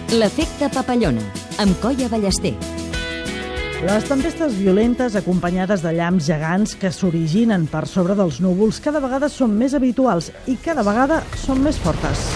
L'efecte papallona, amb Colla Ballester. Les tempestes violentes acompanyades de llamps gegants que s'originen per sobre dels núvols cada vegada són més habituals i cada vegada són més fortes.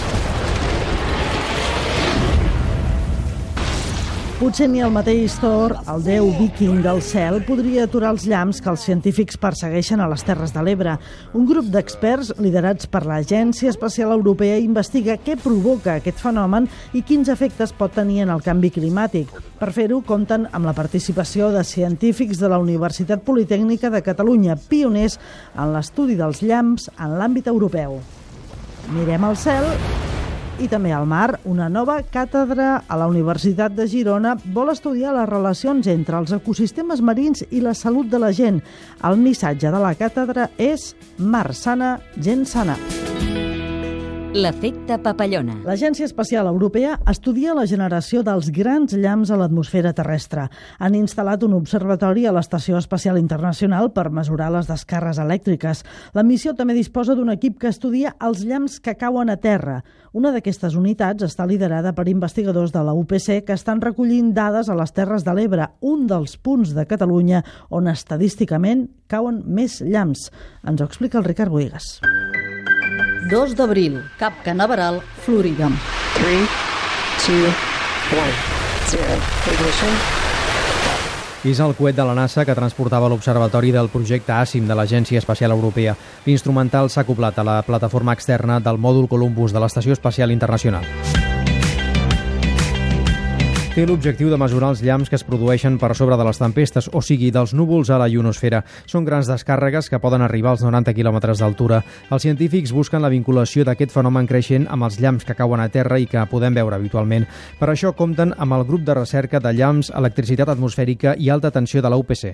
Potser ni el mateix Thor, el déu viking del cel, podria aturar els llamps que els científics persegueixen a les Terres de l'Ebre. Un grup d'experts liderats per l'Agència Espacial Europea investiga què provoca aquest fenomen i quins efectes pot tenir en el canvi climàtic. Per fer-ho, compten amb la participació de científics de la Universitat Politècnica de Catalunya, pioners en l'estudi dels llamps en l'àmbit europeu. Mirem al cel i també al mar. Una nova càtedra a la Universitat de Girona vol estudiar les relacions entre els ecosistemes marins i la salut de la gent. El missatge de la càtedra és Mar sana, gent sana. L'efecte papallona. L'Agència Espacial Europea estudia la generació dels grans llamps a l'atmosfera terrestre. Han instal·lat un observatori a l'Estació Espacial Internacional per mesurar les descàrregues elèctriques. La missió també disposa d'un equip que estudia els llamps que cauen a terra. Una d'aquestes unitats està liderada per investigadors de la UPC que estan recollint dades a les Terres de l'Ebre, un dels punts de Catalunya on estadísticament cauen més llamps. Ens ho explica el Ricard Boigas. 2 d'abril, Cap Canaveral, Florida. 3, 2, 1, 0. Ignition. És el coet de la NASA que transportava l'observatori del projecte ASIM de l'Agència Espacial Europea. L'instrumental s'ha acoblat a la plataforma externa del mòdul Columbus de l'Estació Espacial Internacional. Té l'objectiu de mesurar els llamps que es produeixen per sobre de les tempestes, o sigui, dels núvols a la ionosfera. Són grans descàrregues que poden arribar als 90 quilòmetres d'altura. Els científics busquen la vinculació d'aquest fenomen creixent amb els llamps que cauen a terra i que podem veure habitualment. Per això compten amb el grup de recerca de llamps, electricitat atmosfèrica i alta tensió de la UPC.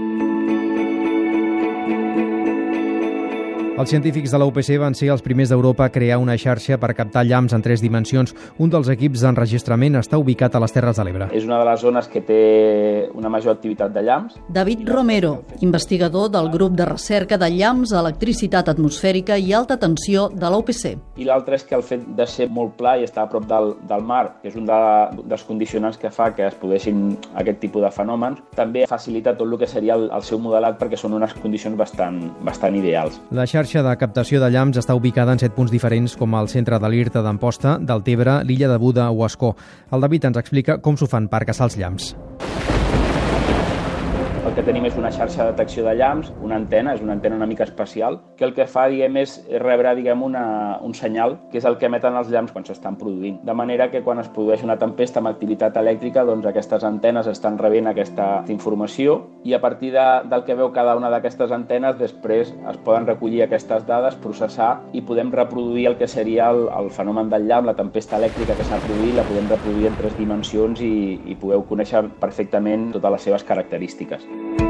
Els científics de la UPC van ser els primers d'Europa a crear una xarxa per captar llamps en 3 dimensions. Un dels equips d'enregistrament està ubicat a les Terres de l'Ebre. És una de les zones que té una major activitat de llamps. David Romero, investigador del grup de recerca de llamps, electricitat atmosfèrica i alta tensió de la UPC. I l'altre és que el fet de ser molt pla i estar a prop del mar, que és un dels condicionants que fa que es produeixin aquest tipus de fenòmens, també facilita tot el que seria el seu modelat perquè són unes condicions bastant ideals. La xarxa de captació de llamps està ubicada en 7 punts diferents, com el centre de l'Irta d'Amposta, Deltebre, l'illa de Buda o Ascó. El David ens explica com s'ho fan per caçar els llamps. El que tenim és una xarxa de detecció de llamps, una antena, és una antena una mica especial, que el que fa, és rebre, un senyal, que és el que emeten els llamps quan s'estan produint. De manera que quan es produeix una tempesta amb activitat elèctrica, doncs aquestes antenes estan rebent aquesta informació i a partir del que veu cada una d'aquestes antenes, després es poden recollir aquestes dades, processar i podem reproduir el que seria el fenomen del llamp, la tempesta elèctrica que s'ha produït, la podem reproduir en 3 dimensions i podeu conèixer perfectament totes les seves característiques.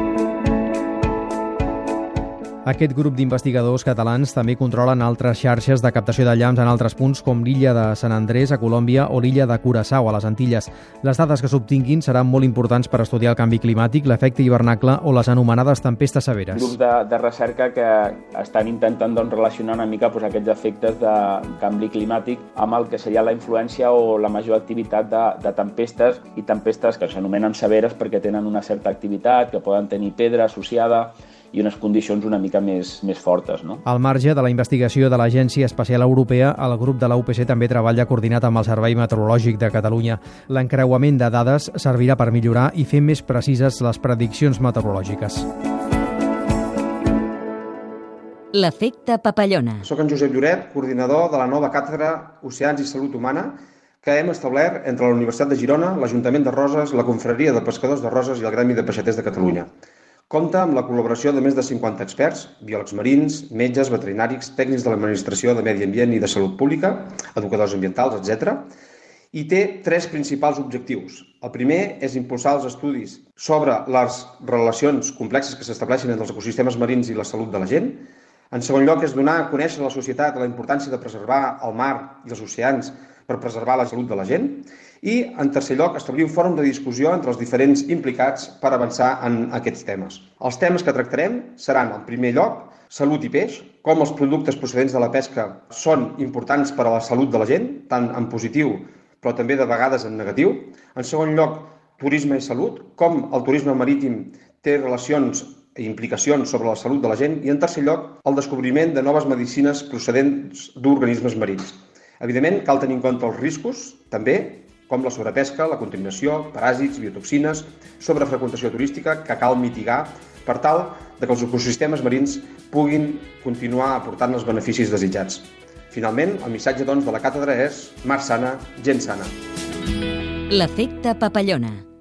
Aquest grup d'investigadors catalans també controlen altres xarxes de captació de llamps en altres punts com l'illa de Sant Andrés a Colòmbia o l'illa de Curaçao a les Antilles. Les dades que s'obtinguin seran molt importants per estudiar el canvi climàtic, l'efecte hivernacle o les anomenades tempestes severes. Grups de recerca que estan intentant relacionar una mica aquests efectes de canvi climàtic amb el que seria la influència o la major activitat de tempestes i tempestes que s'anomenen severes perquè tenen una certa activitat, que poden tenir pedra associada i unes condicions una mica més fortes. No? Al marge de la investigació de l'Agència Espacial Europea, el grup de la UPC també treballa coordinat amb el Servei Meteorològic de Catalunya. L'encreuament de dades servirà per millorar i fer més precises les prediccions meteorològiques. L'efecte papallona. Soc en Josep Lloret, coordinador de la nova càtedra Oceans i Salut Humana que hem establert entre la Universitat de Girona, l'Ajuntament de Roses, la Confraria de Pescadors de Roses i el Gremi de Peixaters de Catalunya. Compta amb la col·laboració de més de 50 experts, biòlegs marins, metges, veterinaris, tècnics de l'Administració de Medi Ambient i de Salut Pública, educadors ambientals, etc. I té 3 principals objectius. El primer és impulsar els estudis sobre les relacions complexes que s'estableixen entre els ecosistemes marins i la salut de la gent. En segon lloc, és donar a conèixer a la societat la importància de preservar el mar i els oceans per preservar la salut de la gent. I, en tercer lloc, establir un fòrum de discussió entre els diferents implicats per avançar en aquests temes. Els temes que tractarem seran, en primer lloc, salut i peix, com els productes procedents de la pesca són importants per a la salut de la gent, tant en positiu però també de vegades en negatiu. En segon lloc, turisme i salut, com el turisme marítim té relacions i implicacions sobre la salut de la gent. I en tercer lloc, el descobriment de noves medicines procedents d'organismes marins. Evidentment, cal tenir en compte els riscos, també, com la sobrepesca, la contaminació, paràsits, biotoxines, sobrefreqüentació turística, que cal mitigar per tal que els ecosistemes marins puguin continuar aportant els beneficis desitjats. Finalment, el missatge de la càtedra és mar sana, gent sana. L'efecte papallona.